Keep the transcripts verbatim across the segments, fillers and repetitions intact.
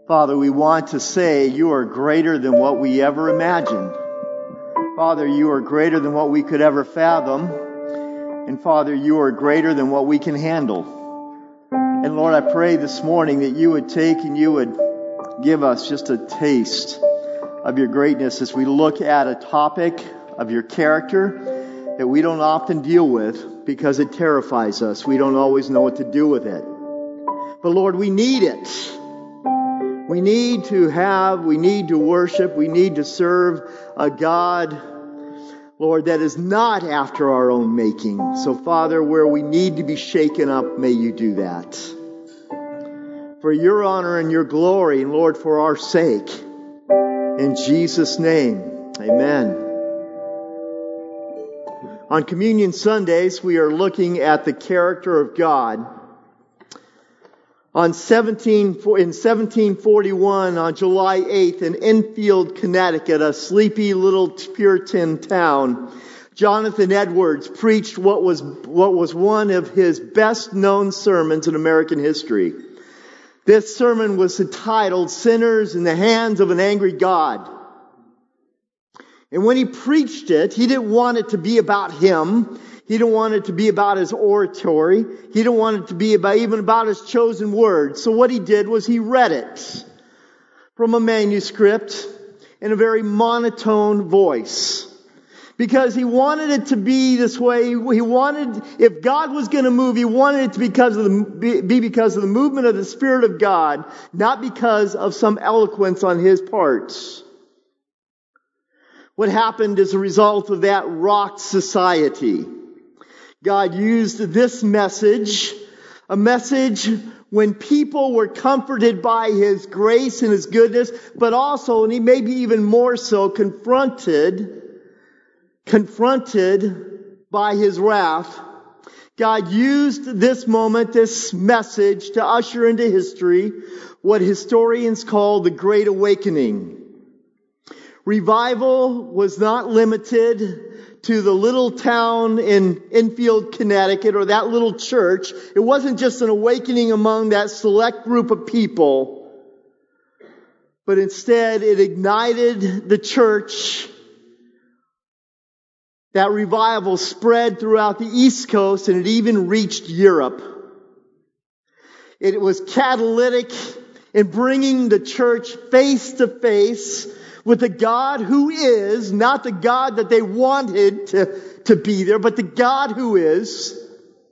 Father, we want to say you are greater than what we ever imagined. Father, you are greater than what we could ever fathom. And Father, you are greater than what we can handle. And Lord, I pray this morning that you would take and you would give us just a taste of your greatness as we look at a topic of your character that we don't often deal with because it terrifies us. We don't always know what to do with it. But Lord, we need it. We need to have, we need to worship, we need to serve a God, Lord, that is not after our own making. So Father, where we need to be shaken up, may you do that. For your honor and your glory, and Lord, for our sake. In Jesus' name, amen. On Communion Sundays, we are looking at the character of God. On seventeen, in seventeen forty-one, on July eighth, in Enfield, Connecticut, a sleepy little Puritan town, Jonathan Edwards preached what was, what was one of his best-known sermons in American history. This sermon was entitled, "Sinners in the Hands of an Angry God." And when he preached it, he didn't want it to be about him. He didn't want it to be about his oratory. He didn't want it to be about even about his chosen words. So what he did was he read it from a manuscript in a very monotone voice. Because he wanted it to be this way. He wanted, if God was going to move, he wanted it to because of the, be because of the movement of the Spirit of God, not because of some eloquence on his part. What happened as a result of that rocked society? God used this message, a message when people were comforted by His grace and His goodness, but also, and He maybe even more so, confronted, confronted by His wrath. God used this moment, this message, to usher into history what historians call the Great Awakening. Revival was not limited to the little town in Enfield, Connecticut, or that little church. It wasn't just an awakening among that select group of people, but instead it ignited the church. That revival spread throughout the East Coast, and it even reached Europe. It was catalytic in bringing the church face to face with the God who is, not the God that they wanted to, to be there, but the God who is.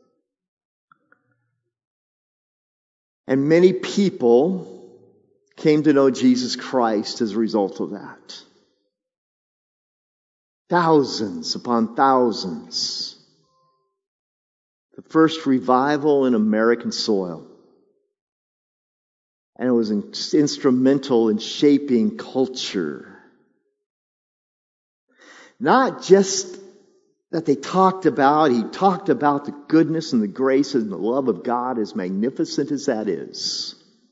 And many people came to know Jesus Christ as a result of that. Thousands upon thousands. The first revival in American soil. And it was instrumental in shaping culture. Not just that they talked about, he talked about the goodness and the grace and the love of God, as magnificent as that is.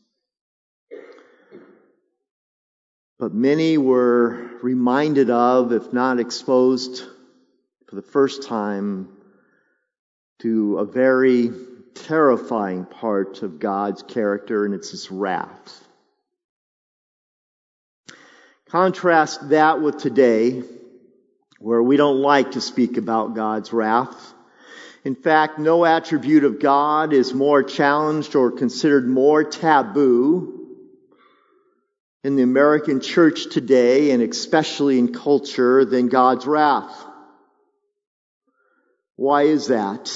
But many were reminded of, if not exposed for the first time, to a very terrifying part of God's character, and it's His wrath. Contrast that with today, where we don't like to speak about God's wrath. In fact, no attribute of God is more challenged or considered more taboo in the American church today, and especially in culture, than God's wrath. Why is that?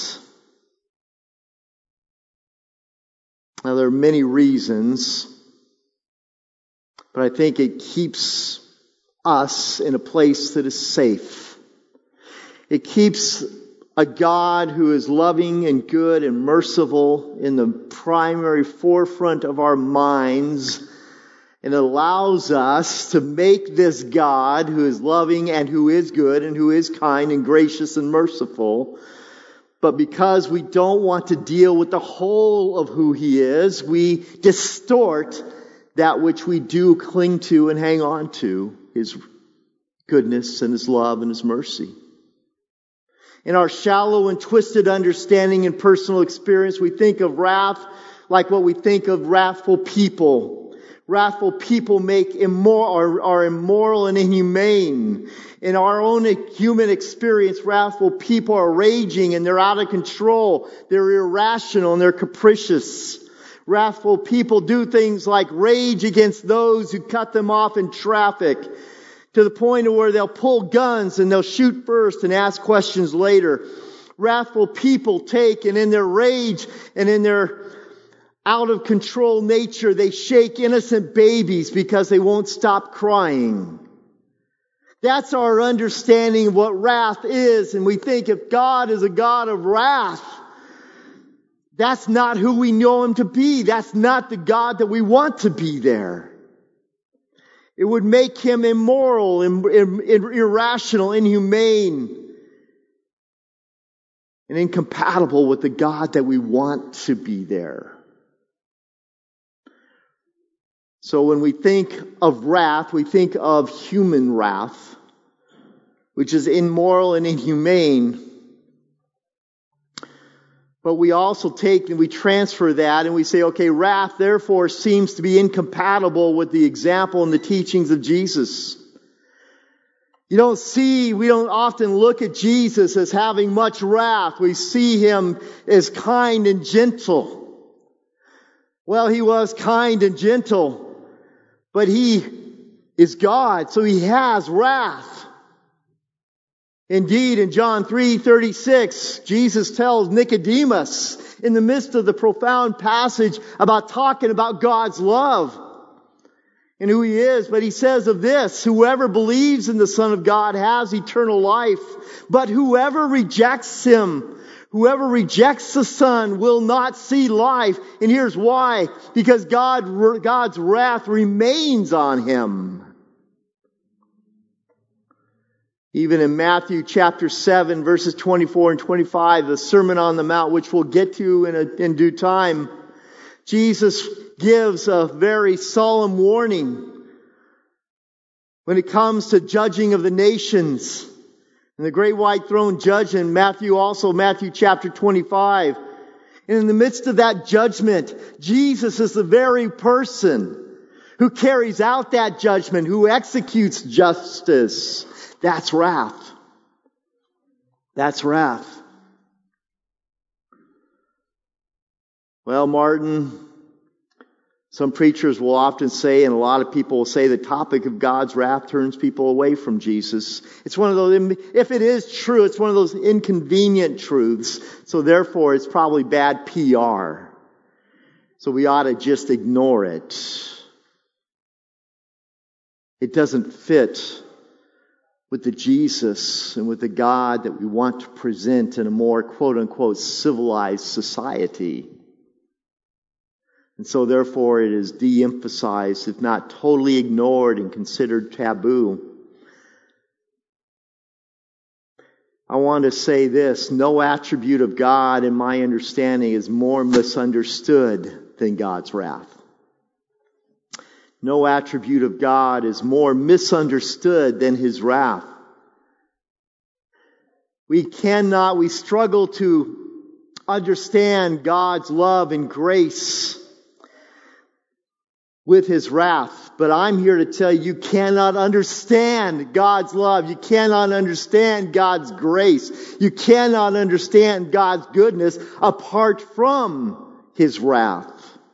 Now, there are many reasons, but I think it keeps us in a place that is safe. It keeps a God who is loving and good and merciful in the primary forefront of our minds, and allows us to make this God who is loving and who is good and who is kind and gracious and merciful. But because we don't want to deal with the whole of who He is, we distort that which we do cling to and hang on to, His goodness and His love and His mercy. In our shallow and twisted understanding and personal experience, we think of wrath like what we think of wrathful people. Wrathful people make immoral, are, are immoral and inhumane. In our own human experience, wrathful people are raging and they're out of control. They're irrational and they're capricious. Wrathful people do things like rage against those who cut them off in traffic, to the point of where they'll pull guns and they'll shoot first and ask questions later. Wrathful people take, and in their rage and in their out of control nature, they shake innocent babies because they won't stop crying. That's our understanding of what wrath is. And we think if God is a God of wrath, that's not who we know Him to be. That's not the God that we want to be there. It would make Him immoral, irrational, inhumane, and incompatible with the God that we want to be there. So when we think of wrath, we think of human wrath, which is immoral and inhumane. But we also take and we transfer that and we say, okay, wrath therefore seems to be incompatible with the example and the teachings of Jesus. You don't see, we don't often look at Jesus as having much wrath. We see Him as kind and gentle. Well, He was kind and gentle. But He is God, so He has wrath. Indeed, in John three thirty-six, Jesus tells Nicodemus, in the midst of the profound passage about talking about God's love and who He is, but He says of this, whoever believes in the Son of God has eternal life, but whoever rejects Him, whoever rejects the Son will not see life. And here's why. Because God, God's wrath remains on him. Even in Matthew chapter seven, verses twenty-four and twenty-five, the Sermon on the Mount, which we'll get to in, a, in due time, Jesus gives a very solemn warning when it comes to judging of the nations. And the great white throne judgment, Matthew also, Matthew chapter twenty-five. And in the midst of that judgment, Jesus is the very person who carries out that judgment, who executes justice. That's wrath. That's wrath. Well, Martin, some preachers will often say, and a lot of people will say, the topic of God's wrath turns people away from Jesus. It's one of those, if it is true, it's one of those inconvenient truths. So therefore, it's probably bad P R. So we ought to just ignore it. It doesn't fit with the Jesus and with the God that we want to present in a more quote-unquote civilized society. And so therefore it is de-emphasized, if not totally ignored and considered taboo. I want to say this, no attribute of God in my understanding is more misunderstood than God's wrath. No attribute of God is more misunderstood than His wrath. We cannot, we struggle to understand God's love and grace with His wrath. But I'm here to tell you, you cannot understand God's love. You cannot understand God's grace. You cannot understand God's goodness apart from His wrath.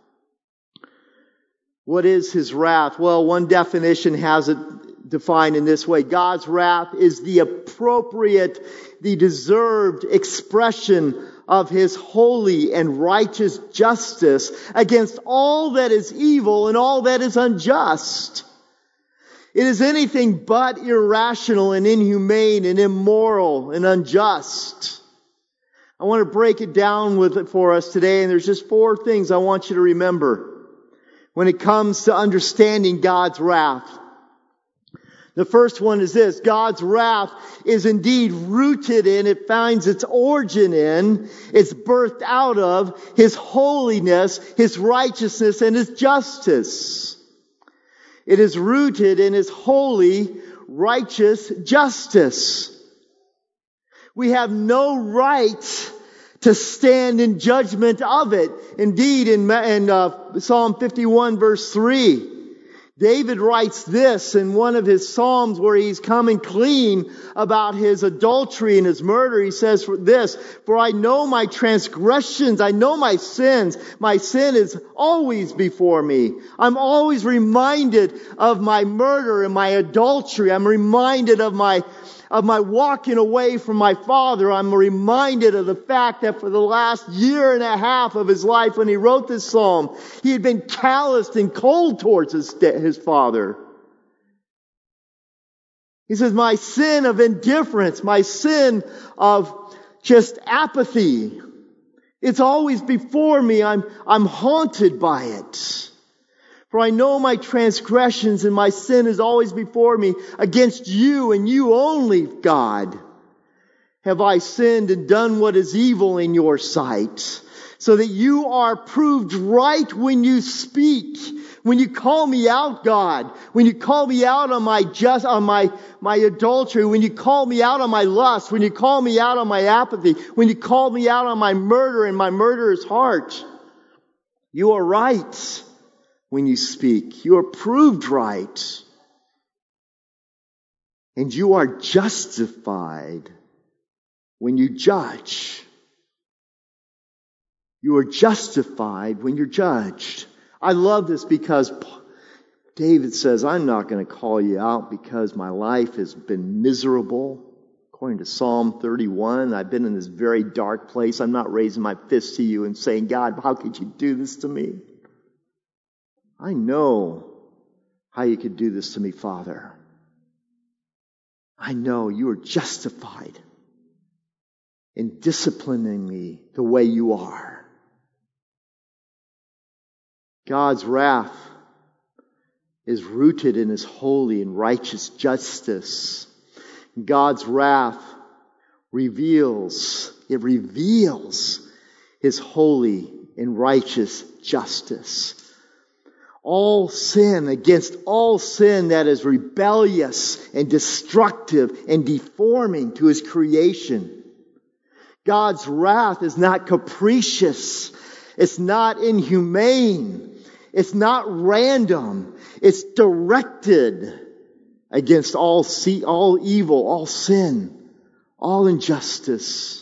What is His wrath? Well, one definition has it defined in this way. God's wrath is the appropriate, the deserved expression of His holy and righteous justice against all that is evil and all that is unjust. It is anything but irrational and inhumane and immoral and unjust. I want to break it down with it for us today, and there's just four things I want you to remember when it comes to understanding God's wrath. The first one is this: God's wrath is indeed rooted in, it finds its origin in, it's birthed out of His holiness, His righteousness, and His justice. It is rooted in His holy, righteous justice. We have no right to stand in judgment of it. Indeed, in, in uh, Psalm fifty-one verse three, David writes this in one of his Psalms where he's coming clean about his adultery and his murder. He says this, "For I know my transgressions, I know my sins. My sin is always before me. I'm always reminded of my murder and my adultery. I'm reminded of my of my walking away from my father. I'm reminded of the fact that for the last year and a half of his life when he wrote this psalm, he had been calloused and cold towards his, his father. He says, my sin of indifference, my sin of just apathy, it's always before me. I'm, I'm haunted by it. For I know my transgressions and my sin is always before me. Against you and you only, God, have I sinned and done what is evil in your sight, so that you are proved right when you speak. When you call me out, God, when you call me out on my just, on my, my adultery, when you call me out on my lust, when you call me out on my apathy, when you call me out on my murder and my murderous heart, you are right. When you speak, you are proved right. And you are justified when you judge. You are justified when you're judged. I love this because David says, I'm not going to call you out because my life has been miserable. According to Psalm thirty-one, I've been in this very dark place. I'm not raising my fist to you and saying, God, how could you do this to me? I know how you could do this to me, Father. I know you are justified in disciplining me the way you are. God's wrath is rooted in His holy and righteous justice. God's wrath reveals, it reveals His holy and righteous justice. All sin, against all sin that is rebellious and destructive and deforming to His creation. God's wrath is not capricious. It's not inhumane. It's not random. It's directed against all see, all evil, all sin, all injustice.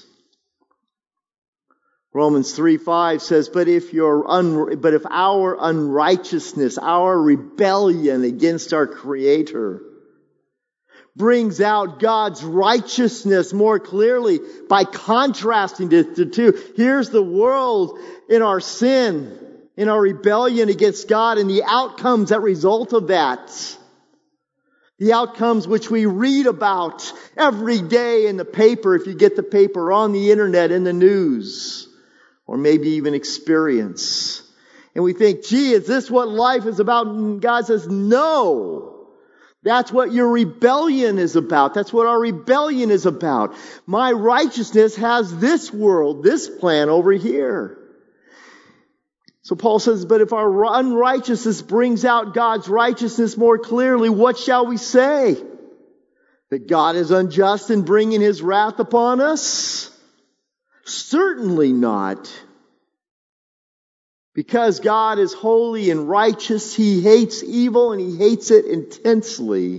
Romans three five says, but if your un, but if our unrighteousness, our rebellion against our Creator brings out God's righteousness more clearly by contrasting the two. Here's the world in our sin, in our rebellion against God, and the outcomes that result of that. The outcomes which we read about every day in the paper, if you get the paper, on the internet, in the news. Or maybe even experience. And we think, gee, is this what life is about? And God says, no. That's what your rebellion is about. That's what our rebellion is about. My righteousness has this world, this plan over here. So Paul says, but if our unrighteousness brings out God's righteousness more clearly, what shall we say? That God is unjust in bringing His wrath upon us? Certainly not. Because God is holy and righteous, He hates evil and He hates it intensely.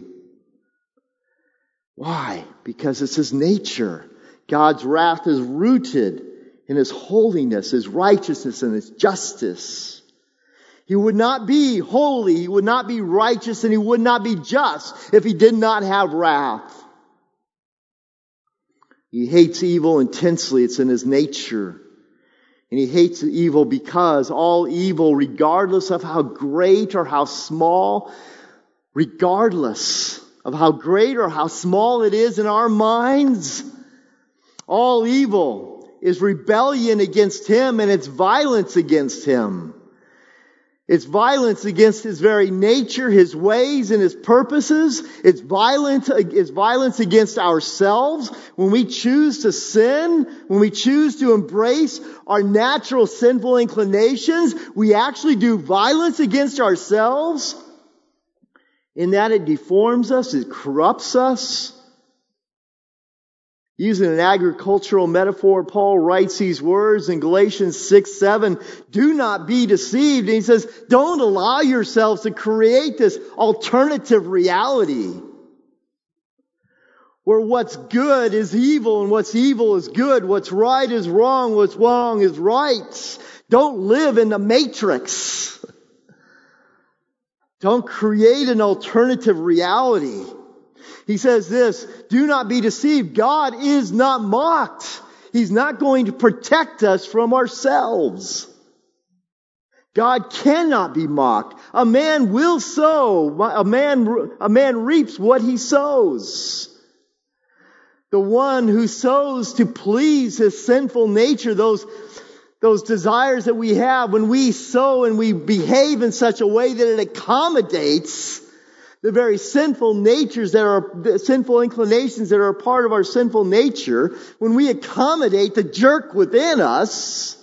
Why? Because it's His nature. God's wrath is rooted in His holiness, His righteousness, and His justice. He would not be holy, He would not be righteous, and He would not be just if He did not have wrath. He hates evil intensely. It's in His nature. And He hates evil because all evil, regardless of how great or how small, regardless of how great or how small it is in our minds, all evil is rebellion against Him and it's violence against Him. It's violence against His very nature, His ways, and His purposes. It's violence, it's violence against ourselves. When we choose to sin, when we choose to embrace our natural sinful inclinations, we actually do violence against ourselves. In that it deforms us, it corrupts us. Using an agricultural metaphor, Paul writes these words in Galatians six seven, do not be deceived. And he says, don't allow yourselves to create this alternative reality where what's good is evil and what's evil is good, what's right is wrong, what's wrong is right. Don't live in the matrix. Don't create an alternative reality. He says this, do not be deceived. God is not mocked. He's not going to protect us from ourselves. God cannot be mocked. A man will sow. A man, a man reaps what he sows. The one who sows to please his sinful nature, those, those desires that we have, when we sow and we behave in such a way that it accommodates the very sinful natures that are, the sinful inclinations that are a part of our sinful nature, when we accommodate the jerk within us,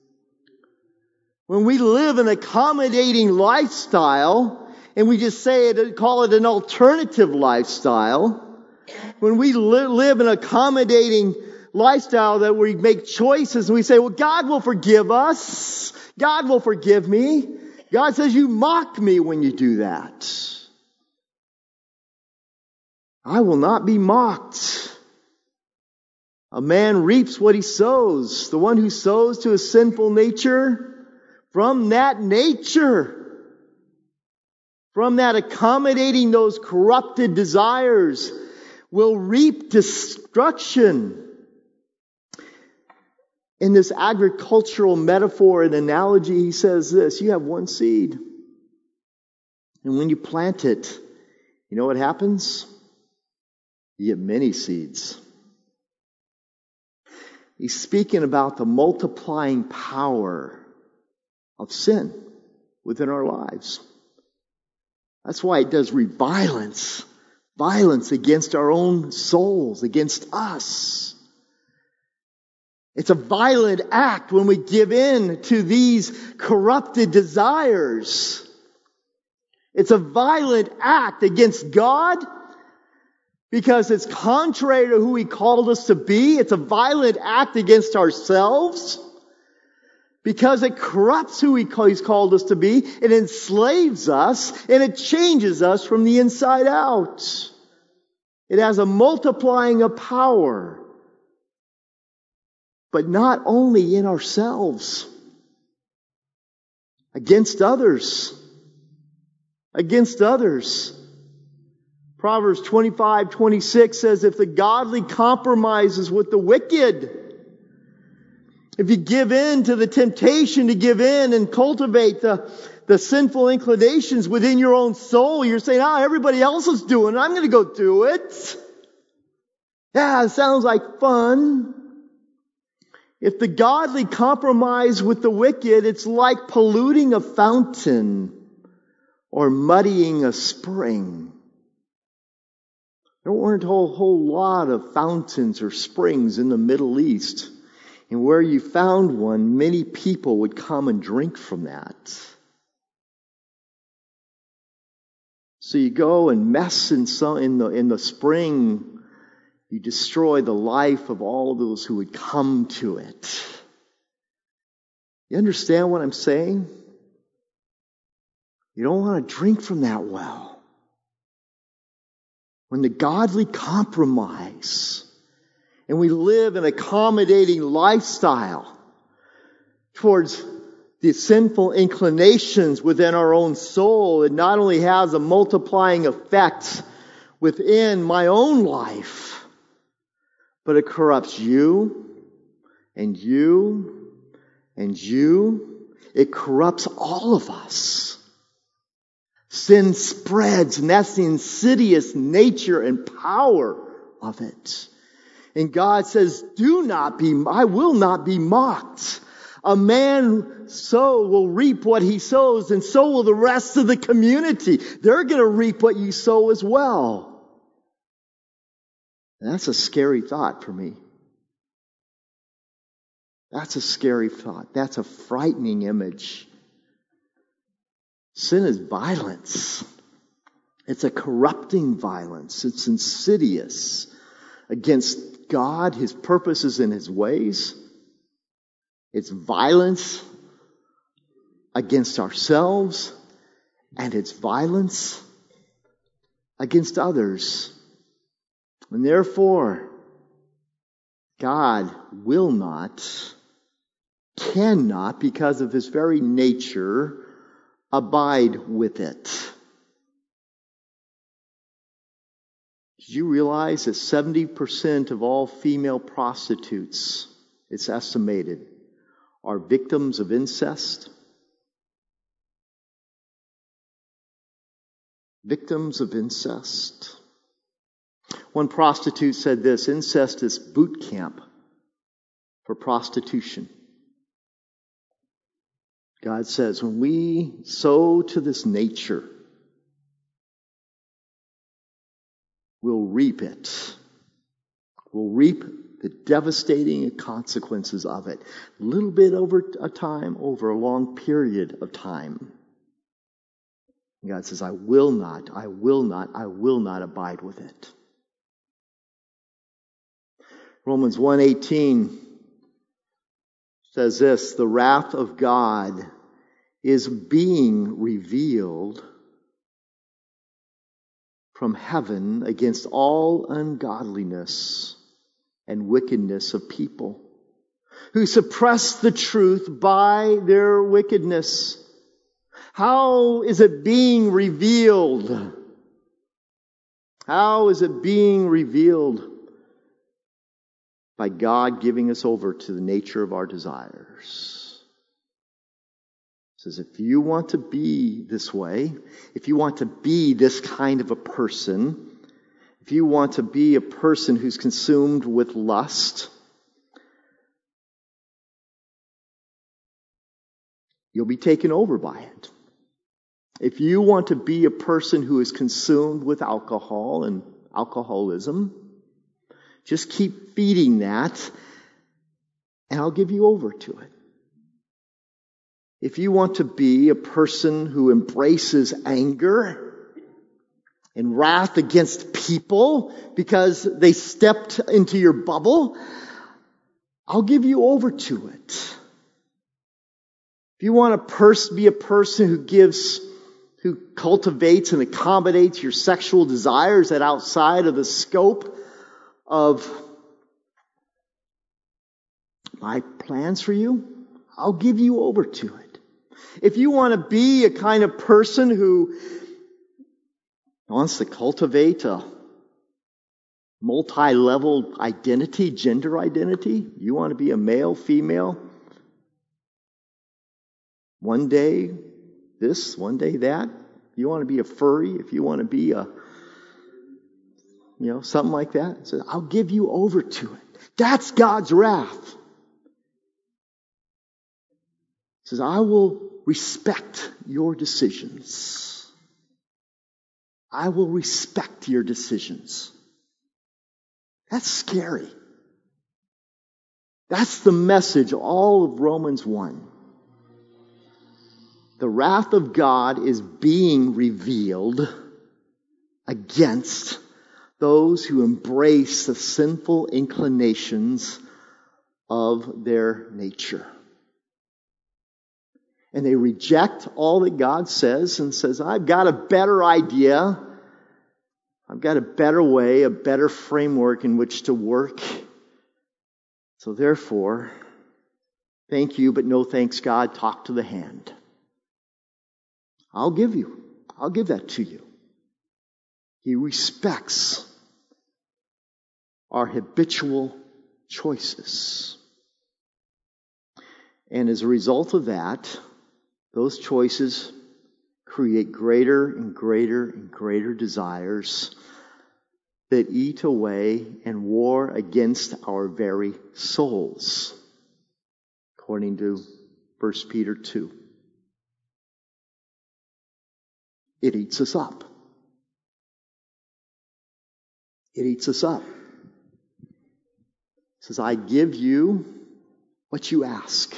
when we live an accommodating lifestyle, and we just say it, call it an alternative lifestyle, when we li- live an accommodating lifestyle that we make choices and we say, well, God will forgive us. God will forgive me. God says, you mock me when you do that. I will not be mocked. A man reaps what he sows. The one who sows to his sinful nature, from that nature, from that accommodating those corrupted desires, will reap destruction. In this agricultural metaphor and analogy, he says this, you have one seed. And when you plant it, you know what happens? You get many seeds. He's speaking about the multiplying power of sin within our lives. That's why it does violence, violence against our own souls, against us. It's a violent act when we give in to these corrupted desires. It's a violent act against God, because it's contrary to who He called us to be. It's a violent act against ourselves. Because it corrupts who He's called us to be. It enslaves us. And it changes us from the inside out. It has a multiplying of power. But not only in ourselves. Against others. Against others. Proverbs twenty-five twenty-six says, if the godly compromises with the wicked, if you give in to the temptation to give in and cultivate the, the sinful inclinations within your own soul, you're saying, ah, everybody else is doing it, I'm going to go do it. Yeah, it sounds like fun. If the godly compromise with the wicked, it's like polluting a fountain or muddying a spring. There weren't a whole, whole lot of fountains or springs in the Middle East. And where you found one, many people would come and drink from that. So you go and mess in, some, in, the, in the spring. You destroy the life of all of those who would come to it. You understand what I'm saying? You don't want to drink from that well. When the godly compromise and we live an accommodating lifestyle towards the sinful inclinations within our own soul, it not only has a multiplying effect within my own life, but it corrupts you and you and you. It corrupts all of us. Sin spreads, and that's the insidious nature and power of it. And God says, do not be, I will not be mocked. A man sow will reap what he sows, and so will the rest of the community. They're going to reap what you sow as well. And that's a scary thought for me. That's a scary thought. That's a frightening image. Sin is violence. It's a corrupting violence. It's insidious. against God, His purposes, and His ways. It's violence against ourselves, and it's violence against others. And therefore, God will not, cannot, because of His very nature, abide with it. Did you realize that seventy percent of all female prostitutes, it's estimated, are victims of incest? Victims of incest. One prostitute said this: incest is boot camp for prostitution. God says, when we sow to this nature, we'll reap it. We'll reap the devastating consequences of it. A little bit over a time, over a long period of time. And God says, I will not, I will not, I will not abide with it. Romans one eighteen says this: the wrath of God is being revealed from heaven against all ungodliness and wickedness of people who suppress the truth by their wickedness. How is it being revealed? How is it being revealed? By God giving us over to the nature of our desires. It says, if you want to be this way, if you want to be this kind of a person, if you want to be a person who's consumed with lust, you'll be taken over by it. If you want to be a person who is consumed with alcohol and alcoholism, just keep feeding that, and I'll give you over to it. If you want to be a person who embraces anger and wrath against people because they stepped into your bubble, I'll give you over to it. If you want to pers- be a person who gives, who cultivates and accommodates your sexual desires that outside of the scope of my plans for you, I'll give you over to it. If you want to be a kind of person who wants to cultivate a multi-level identity, gender identity, you want to be a male, female, one day this, one day that, you want to be a furry, if you want to be a You know, something like that. So I'll give you over to it. That's God's wrath. He says, I will respect your decisions. I will respect your decisions. That's scary. That's the message all of Romans one. The wrath of God is being revealed against those who embrace the sinful inclinations of their nature. And they reject all that God says and says, I've got a better idea. I've got a better way, a better framework in which to work. So therefore, thank you, but no thanks, God. Talk to the hand. I'll give you. I'll give that to you. He respects our habitual choices. And as a result of that, those choices create greater and greater and greater desires that eat away and war against our very souls, according to First Peter two. It eats us up. It eats us up. It says, I give you what you ask.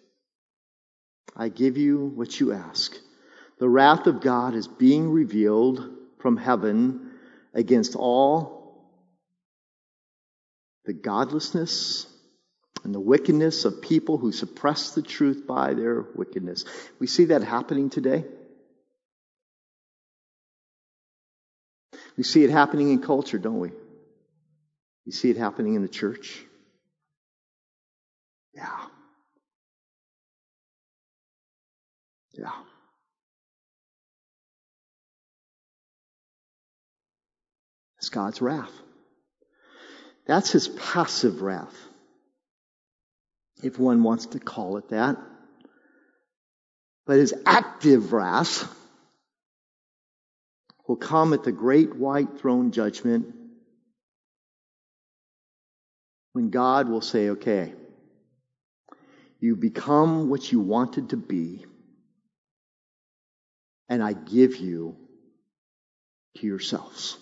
I give you what you ask. The wrath of God is being revealed from heaven against all the godlessness and the wickedness of people who suppress the truth by their wickedness. We see that happening today. We see it happening in culture, don't we? You see it happening in the church. Yeah. Yeah. It's God's wrath. That's his passive wrath, if one wants to call it that. But his active wrath will come at the great white throne judgment, when God will say, okay, you become what you wanted to be, and I give you to yourselves.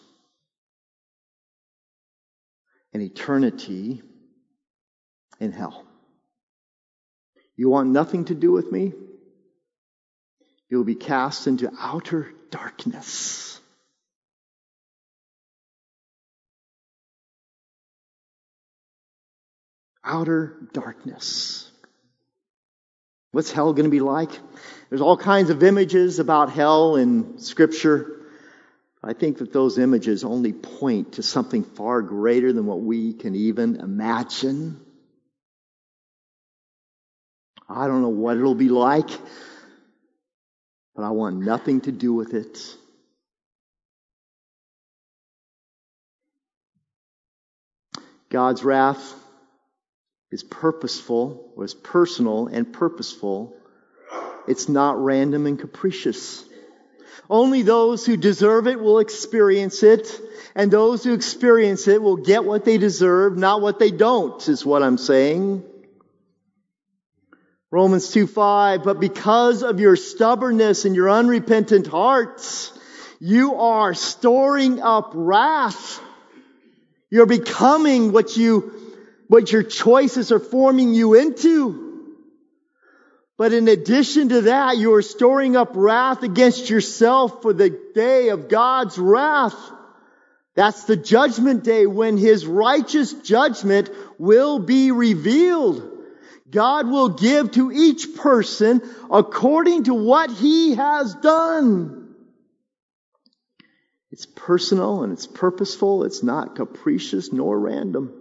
An eternity in hell. You want nothing to do with me? You will be cast into outer darkness. Outer darkness. What's hell going to be like? There's all kinds of images about hell in Scripture. I think that those images only point to something far greater than what we can even imagine. I don't know what it'll be like, but I want nothing to do with it. God's wrath is purposeful, or is personal and purposeful. It's not random and capricious. Only those who deserve it will experience it, and those who experience it will get what they deserve, not what they don't, is what I'm saying. Romans two five, but because of your stubbornness and your unrepentant hearts, you are storing up wrath. You're becoming what you, what your choices are forming you into. But in addition to that, you are storing up wrath against yourself for the day of God's wrath. That's the judgment day when His righteous judgment will be revealed. God will give to each person according to what he has done. It's personal and it's purposeful. It's not capricious nor random.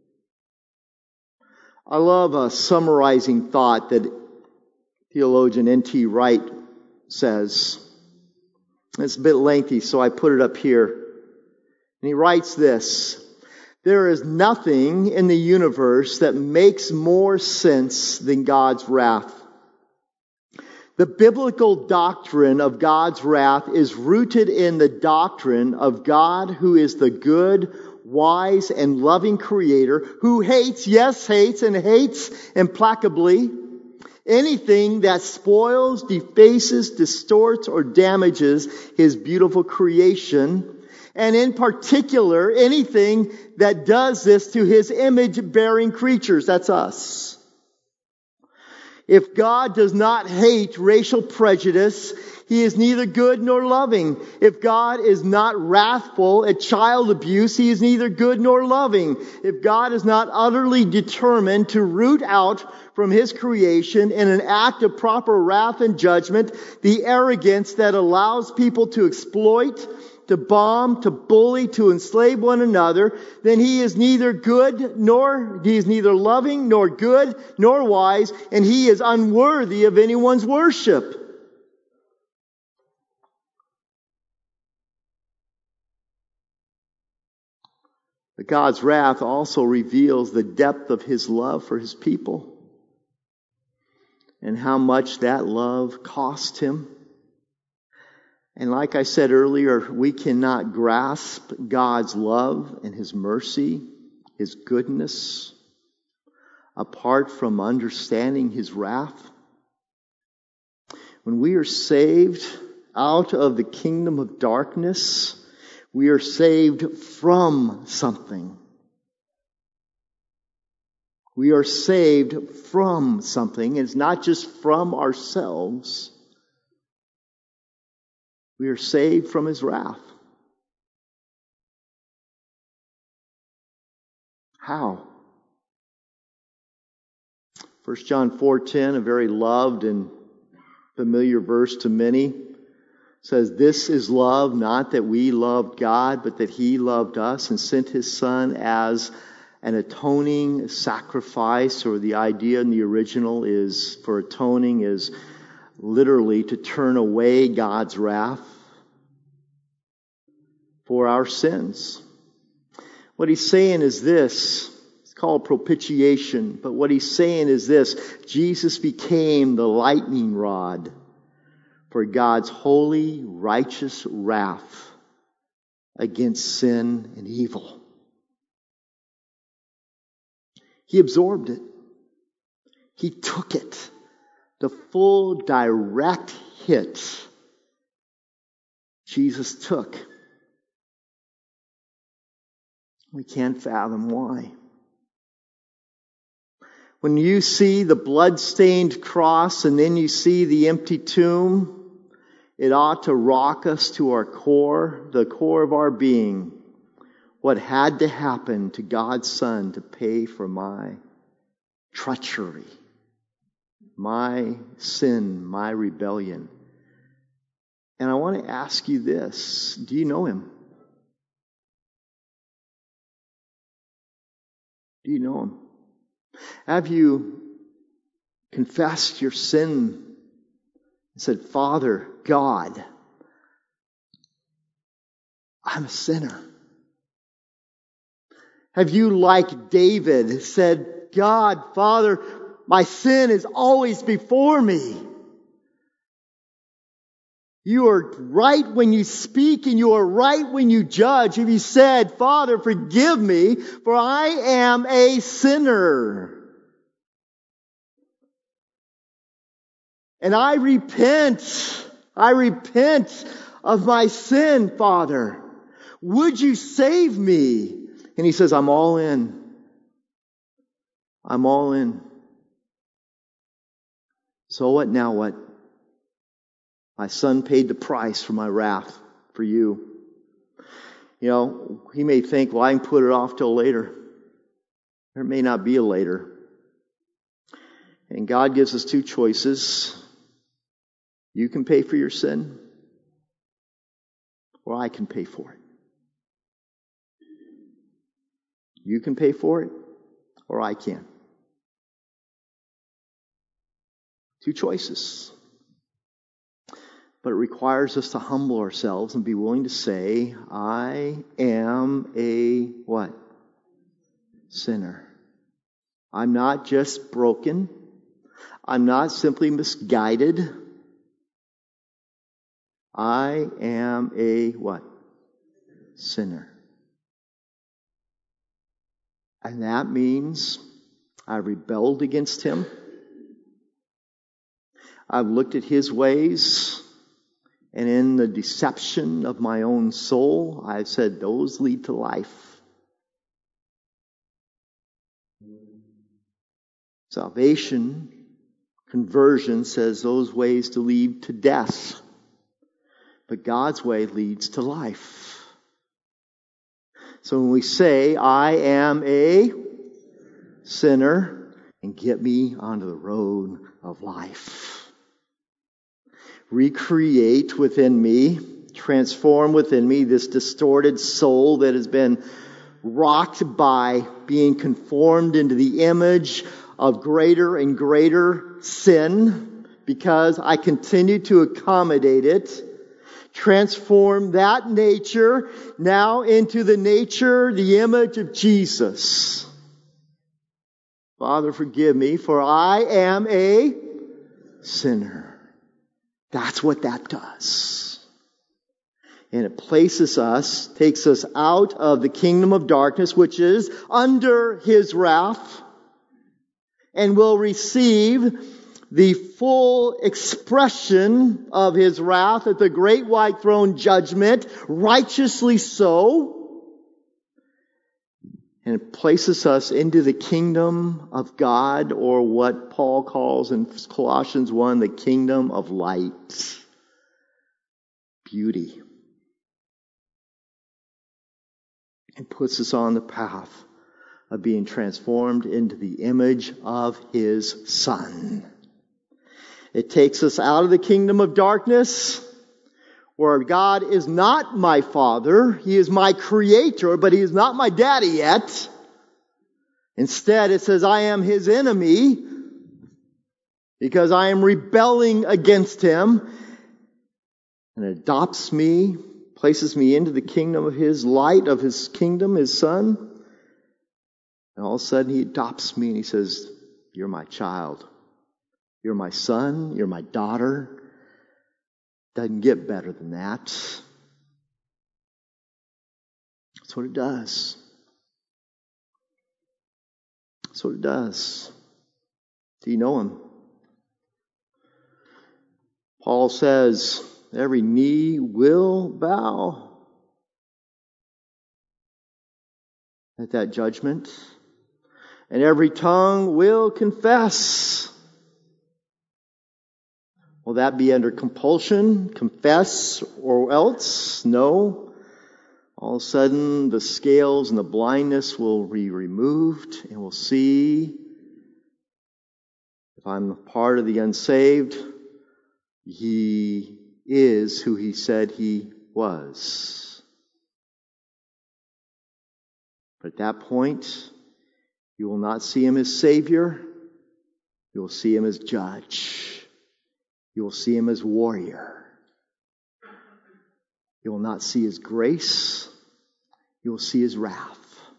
I love a summarizing thought that theologian N T Wright says. It's a bit lengthy, so I put it up here. And he writes this: there is nothing in the universe that makes more sense than God's wrath. The biblical doctrine of God's wrath is rooted in the doctrine of God, who is the good, wise, and loving Creator, who hates, yes, hates, and hates implacably anything that spoils, defaces, distorts, or damages His beautiful creation. And in particular, anything that does this to His image-bearing creatures. That's us. If God does not hate racial prejudice, He is neither good nor loving. If God is not wrathful at child abuse, He is neither good nor loving. If God is not utterly determined to root out from His creation in an act of proper wrath and judgment the arrogance that allows people to exploit, to bomb, to bully, to enslave one another, then He is neither good nor, He is neither loving nor good nor wise, and He is unworthy of anyone's worship. But God's wrath also reveals the depth of His love for His people and how much that love cost Him. And like I said earlier, we cannot grasp God's love and His mercy, His goodness, apart from understanding His wrath. When we are saved out of the kingdom of darkness, we are saved from something. We are saved from something. It's not just from ourselves. We are saved from His wrath. How? First John four ten, a very loved and familiar verse to many, says, "This is love, not that we loved God, but that He loved us and sent His Son as an atoning sacrifice," or the idea in the original is for atoning is literally to turn away God's wrath for our sins. What he's saying is this. It's called propitiation. But what he's saying is this. Jesus became the lightning rod for God's holy, righteous wrath against sin and evil. He absorbed it. He took it. The full, direct hit Jesus took. We can't fathom why. When you see the blood-stained cross and then you see the empty tomb, it ought to rock us to our core, the core of our being. What had to happen to God's Son to pay for my treachery, my sin, my rebellion. And I want to ask you this. Do you know Him? Do you know Him? Have you confessed your sin and said, "Father, God, I'm a sinner"? Have you, like David, said, "God, Father, my sin is always before me"? You are right when you speak and you are right when you judge. Have you said, "Father, forgive me, for I am a sinner. And I repent, I repent of my sin, Father. Would you save me?" And He says, "I'm all in. I'm all in. So what, now what? My Son paid the price for my wrath for you." You know, he may think, "Well, I can put it off till later." There may not be a later. And God gives us two choices. You can pay for your sin, or I can pay for it. You can pay for it, or I can. Two choices. But it requires us to humble ourselves and be willing to say, "I am a" what? Sinner. I'm not just broken. I'm not simply misguided. I am a what? Sinner. And that means I rebelled against Him. I've looked at His ways, and in the deception of my own soul, I've said those lead to life. Salvation, conversion says those ways to lead to death. But God's way leads to life. So when we say, "I am a sinner," and get me onto the road of life. Recreate within me, transform within me this distorted soul that has been rocked by being conformed into the image of greater and greater sin because I continue to accommodate it. Transform that nature now into the nature, the image of Jesus. Father, forgive me, for I am a sinner. That's what that does. And it places us, takes us out of the kingdom of darkness, which is under His wrath, and will receive the full expression of His wrath at the great white throne judgment, righteously so. And it places us into the kingdom of God, or what Paul calls in Colossians one, the kingdom of light. Beauty. And puts us on the path of being transformed into the image of His Son. It takes us out of the kingdom of darkness, where God is not my Father. He is my Creator, but He is not my daddy yet. Instead, it says, I am His enemy because I am rebelling against Him, and adopts me, places me into the kingdom of His light, of His kingdom, His Son. And all of a sudden He adopts me and He says, you're my child. You're my son. You're my daughter. Doesn't get better than that. That's what it does. That's what it does. Do you know Him? Paul says, every knee will bow at that judgment, and every tongue will confess. Will that be under compulsion, confess, or else? No. All of a sudden, the scales and the blindness will be removed, and we'll see if I'm part of the unsaved, He is who He said He was. But at that point, you will not see Him as Savior. You will see Him as Judge. You will see Him as warrior. You will not see His grace. You will see His wrath.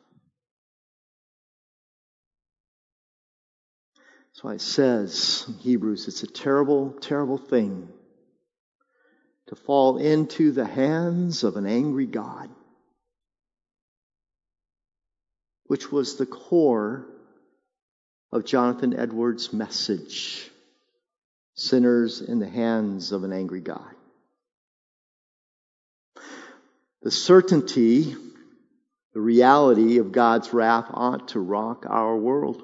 That's why it says in Hebrews, it's a terrible, terrible thing to fall into the hands of an angry God, which was the core of Jonathan Edwards' message. Sinners in the hands of an angry God. The certainty, the reality of God's wrath ought to rock our world.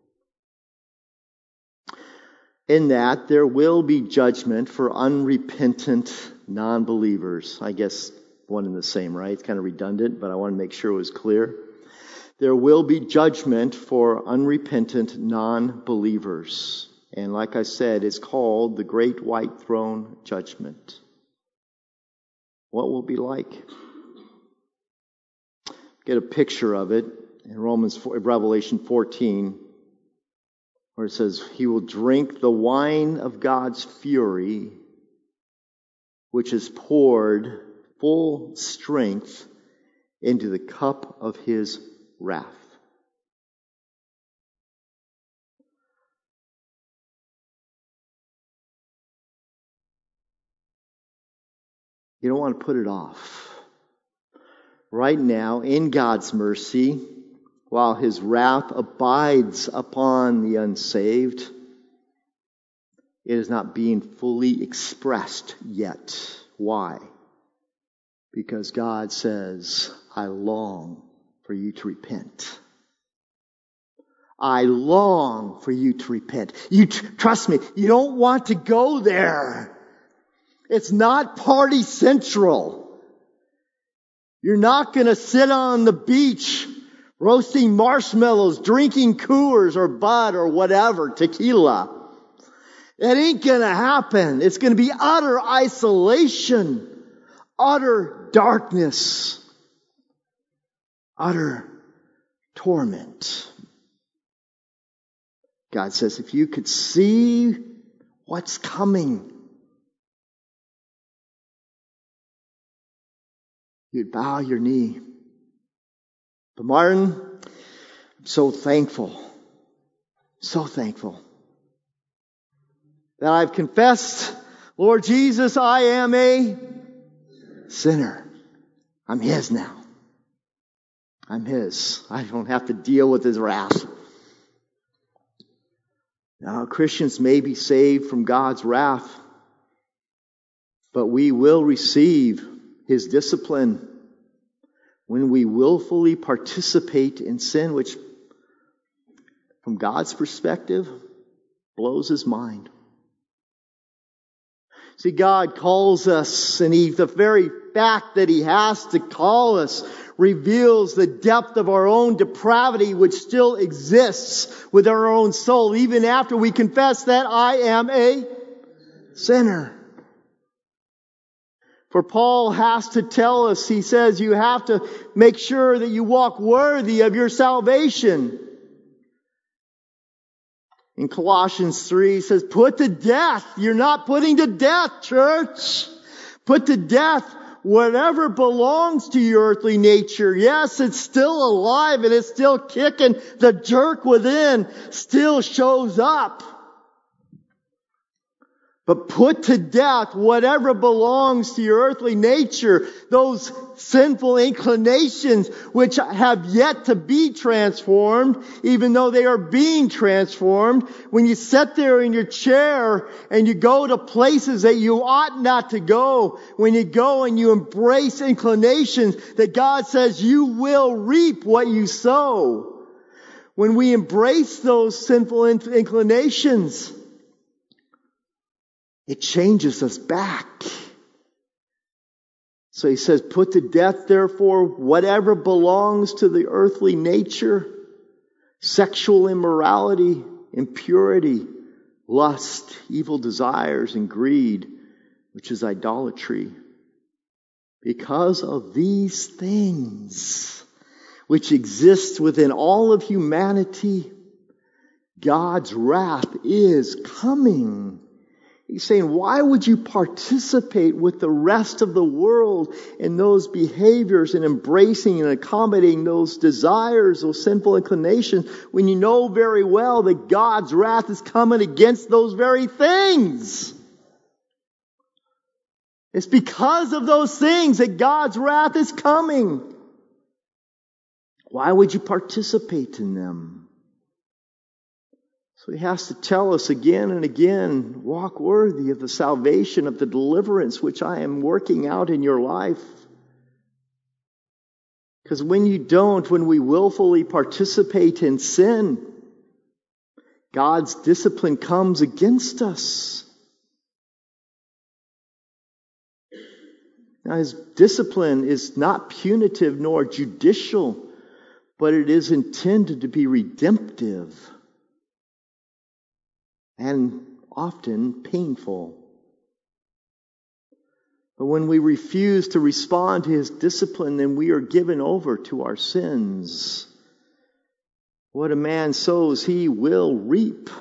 In that there will be judgment for unrepentant non-believers. I guess one and the same, right? It's kind of redundant, but I want to make sure it was clear. There will be judgment for unrepentant non-believers. And like I said, it's called the Great White Throne Judgment. What will it be like? Get a picture of it in Romans, Revelation fourteen, where it says, He will drink the wine of God's fury, which is poured full strength into the cup of His wrath. You don't want to put it off. Right now, in God's mercy, while His wrath abides upon the unsaved, it is not being fully expressed yet. Why? Because God says, I long for you to repent. I long for you to repent. You tr- trust me, you don't want to go there. It's not party central. You're not going to sit on the beach roasting marshmallows, drinking Coors or Bud or whatever, tequila. It ain't going to happen. It's going to be utter isolation, utter darkness, utter torment. God says, if you could see what's coming, you'd bow your knee. But Martin, I'm so thankful, so thankful that I've confessed, Lord Jesus, I am a sinner. I'm His now. I'm His. I don't have to deal with His wrath. Now, Christians may be saved from God's wrath, but we will receive His discipline when we willfully participate in sin, which from God's perspective blows His mind. See, God calls us, and He, the very fact that He has to call us reveals the depth of our own depravity which still exists with our own soul, even after we confess that I am a sinner. For Paul has to tell us, he says, you have to make sure that you walk worthy of your salvation. In Colossians three, he says, put to death. You're not putting to death, church. Put to death whatever belongs to your earthly nature. Yes, it's still alive and it's still kicking. The jerk within still shows up. But put to death whatever belongs to your earthly nature, those sinful inclinations which have yet to be transformed, even though they are being transformed. When you sit there in your chair and you go to places that you ought not to go, when you go and you embrace inclinations that God says you will reap what you sow. When we embrace those sinful inclinations, it changes us back. So he says, put to death, therefore, whatever belongs to the earthly nature, sexual immorality, impurity, lust, evil desires, and greed, which is idolatry. Because of these things, which exist within all of humanity, God's wrath is coming. He's saying, why would you participate with the rest of the world in those behaviors and embracing and accommodating those desires, those sinful inclinations, when you know very well that God's wrath is coming against those very things? It's because of those things that God's wrath is coming. Why would you participate in them? So he has to tell us again and again, walk worthy of the salvation, of the deliverance which I am working out in your life. Because when you don't, when we willfully participate in sin, God's discipline comes against us. Now, His discipline is not punitive nor judicial, but it is intended to be redemptive. And often painful. But when we refuse to respond to His discipline, then we are given over to our sins. What a man sows, he will reap.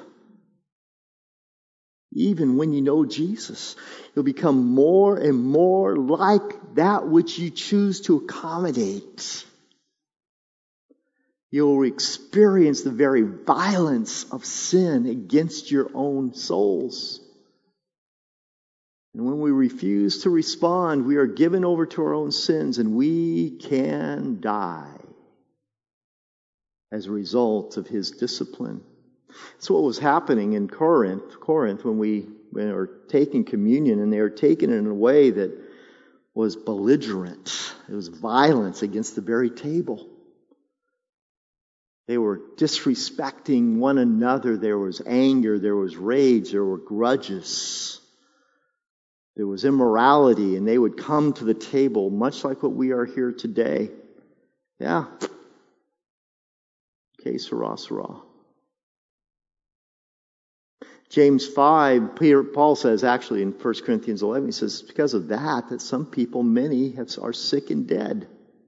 Even when you know Jesus, you'll become more and more like that which you choose to accommodate. You'll experience the very violence of sin against your own souls. And when we refuse to respond, we are given over to our own sins and we can die as a result of His discipline. That's what was happening in Corinth, Corinth when we, when they were taking communion, and they were taking it in a way that was belligerent. It was violence against the very table. They were disrespecting one another. There was anger. There was rage. There were grudges. There was immorality. And they would come to the table, much like what we are here today. Yeah. Que sera, sera. James five, Peter, Paul says, actually in First Corinthians eleven, he says, because of that, that some people, many, have, are sick and dead.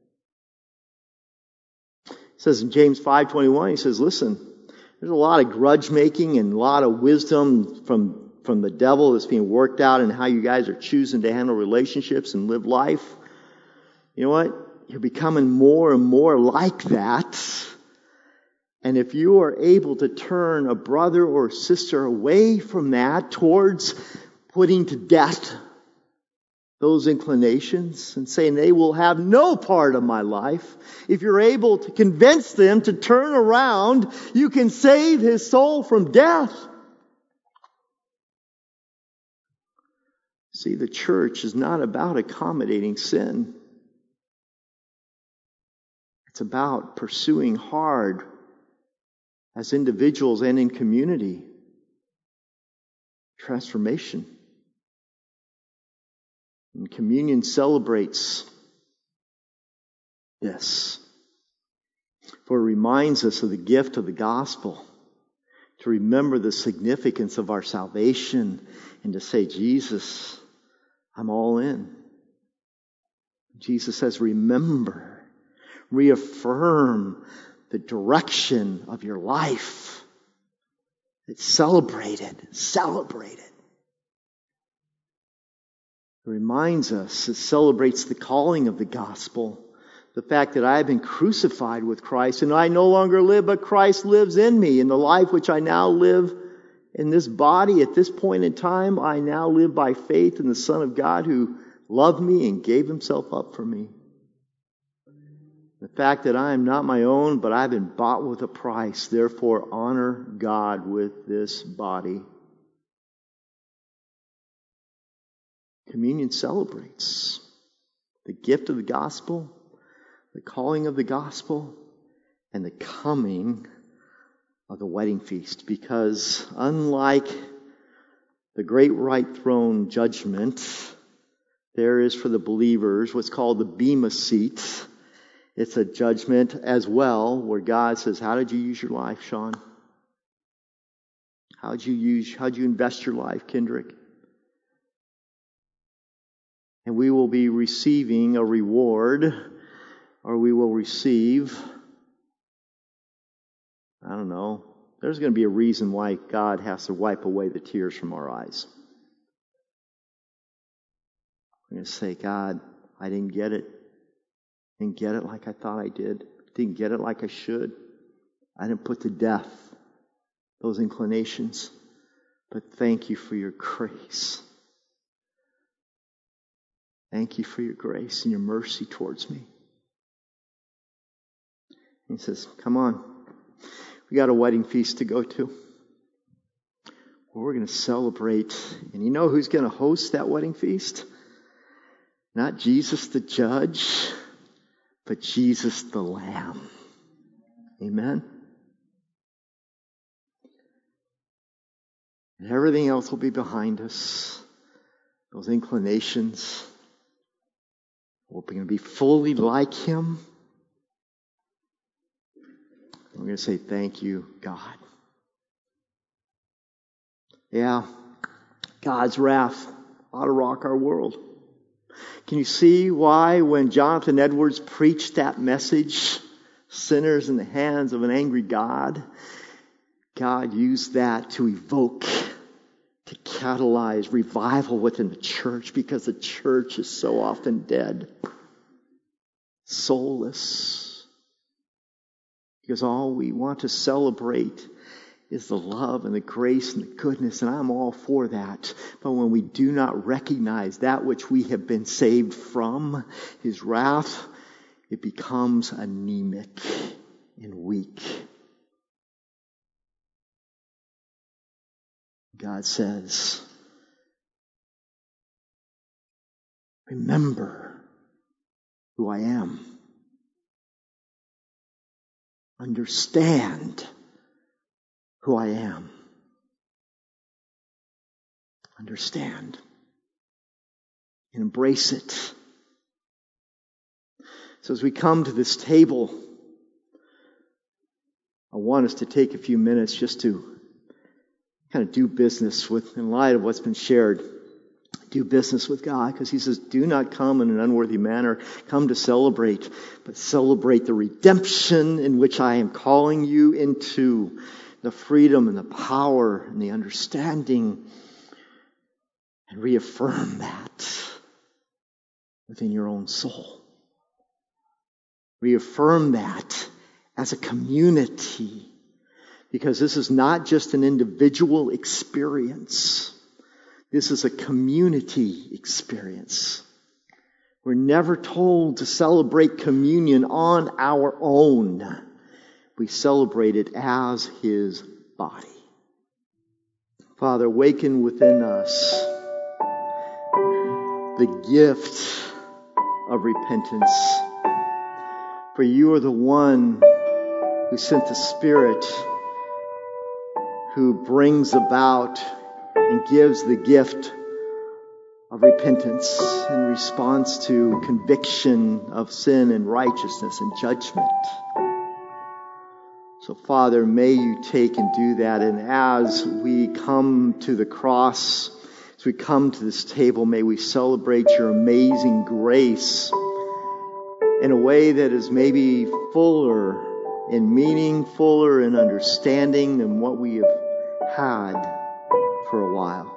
It says in James five twenty-one, he says, listen, there's a lot of grudge making and a lot of wisdom from, from the devil that's being worked out in how you guys are choosing to handle relationships and live life. You know what? You're becoming more and more like that. And if you are able to turn a brother or sister away from that towards putting to death those inclinations and saying they will have no part of my life, if you're able to convince them to turn around, you can save his soul from death. See, the church is not about accommodating sin. It's about pursuing hard as individuals and in community transformation. And communion celebrates this. For it reminds us of the gift of the gospel, to remember the significance of our salvation and to say, Jesus, I'm all in. Jesus says, remember, reaffirm the direction of your life. It's celebrated, celebrated. It reminds us, it celebrates the calling of the gospel, the fact that I have been crucified with Christ and I no longer live, but Christ lives in me. In the life which I now live in this body at this point in time, I now live by faith in the Son of God who loved me and gave himself up for me. The fact that I am not my own, but I've been bought with a price. Therefore, honor God with this body. Communion celebrates the gift of the gospel, the calling of the gospel, and the coming of the wedding feast. Because unlike the great white throne judgment, there is for the believers what's called the Bema seat. It's a judgment as well where God says, how did you use your life, Sean? How did you use, how did you invest your life, Kendrick? And we will be receiving a reward, or we will receive, I don't know, there's going to be a reason why God has to wipe away the tears from our eyes. We're going to say, God, I didn't get it. Didn't get it like I thought I did. Didn't get it like I should. I didn't put to death those inclinations. But thank you for your grace. Thank you for your grace and your mercy towards me. He says, come on. We got a wedding feast to go to. Well, we're going to celebrate. And you know who's going to host that wedding feast? Not Jesus the judge, but Jesus the Lamb. Amen? And everything else will be behind us. Those inclinations. We're going to be fully like Him. We're going to say, thank you, God. Yeah, God's wrath ought to rock our world. Can you see why when Jonathan Edwards preached that message, sinners in the hands of an angry God, God used that to evoke, to catalyze revival within the church, because the church is so often dead, soulless. Because all we want to celebrate is the love and the grace and the goodness, and I'm all for that. But when we do not recognize that which we have been saved from, His wrath, it becomes anemic and weak. God says, remember who I am. Understand who I am. Understand. And embrace it. So as we come to this table, I want us to take a few minutes just to kind of do business with, in light of what's been shared, do business with God, because He says, do not come in an unworthy manner. Come to celebrate, but celebrate the redemption in which I am calling you into, the freedom and the power and the understanding, and reaffirm that within your own soul. Reaffirm that as a community, because this is not just an individual experience. This is a community experience. We're never told to celebrate communion on our own. We celebrate it as His body. Father, awaken within us the gift of repentance. For you are the one who sent the Spirit, who brings about and gives the gift of repentance in response to conviction of sin and righteousness and judgment. So, Father, may you take and do that. And as we come to the cross, as we come to this table, may we celebrate your amazing grace in a way that is maybe fuller in meaning, fuller in understanding than what we have had for a while.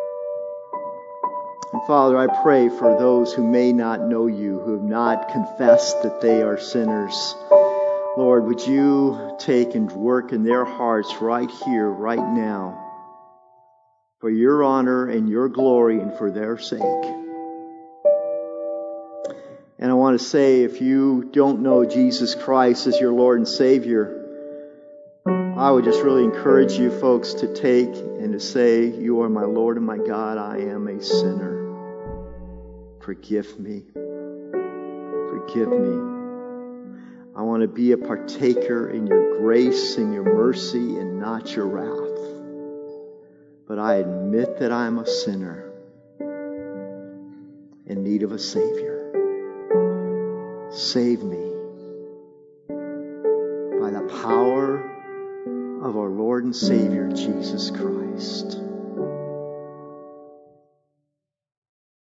And Father, I pray for those who may not know you, who have not confessed that they are sinners. Lord, would you take and work in their hearts right here, right now, for your honor and your glory and for their sake. And I want to say, if you don't know Jesus Christ as your Lord and Savior, I would just really encourage you folks to take and to say, you are my Lord and my God. I am a sinner. Forgive me. Forgive me. I want to be a partaker in your grace and your mercy and not your wrath. But I admit that I'm a sinner in need of a Savior. Save me by the power of our Lord and Savior, Jesus Christ.